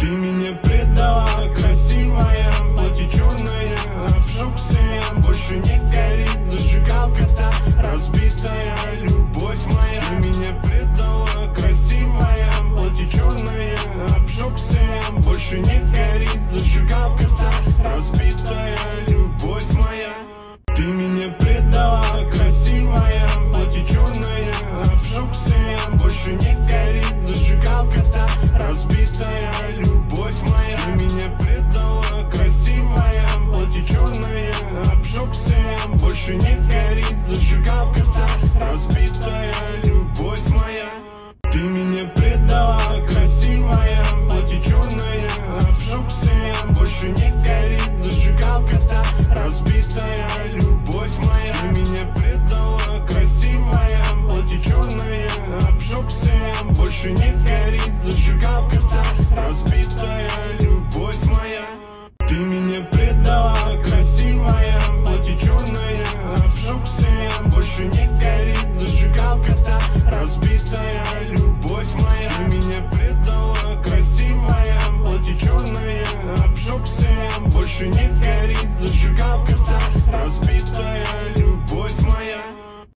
Ты меня предала, красивая, платье черное, обжегся я, больше не горит зажигалка-то, разбитая любовь моя. Ты меня предала, красивая, платье черное, обжегся я, больше не горит зажигалка-то, разбитая любовь моя. Ты меня предала, красивая, платье черное, обжегся я, больше не горит зажигалка-то, разбитая любовь моя. Ты меня предала, красивая, платье черное, обжегся я, больше не горит зажигалка-то, разбитая любовь моя. Ты меня предала, красивая, платье черное, обжегся я, больше не горит зажигалка-то, разбитая любовь моя. Ты меня предала, красивая, платье черное, обжегся я, больше не горит зажигалка-то, разбитая любовь моя. Ты меня предала, красивая, платье черное, обжегся я, больше не горит зажигалка-то, разбитая любовь моя. Ты меня предала, красивая, платье черное, обжегся я, больше не горит зажигалка-то, разбитая любовь моя.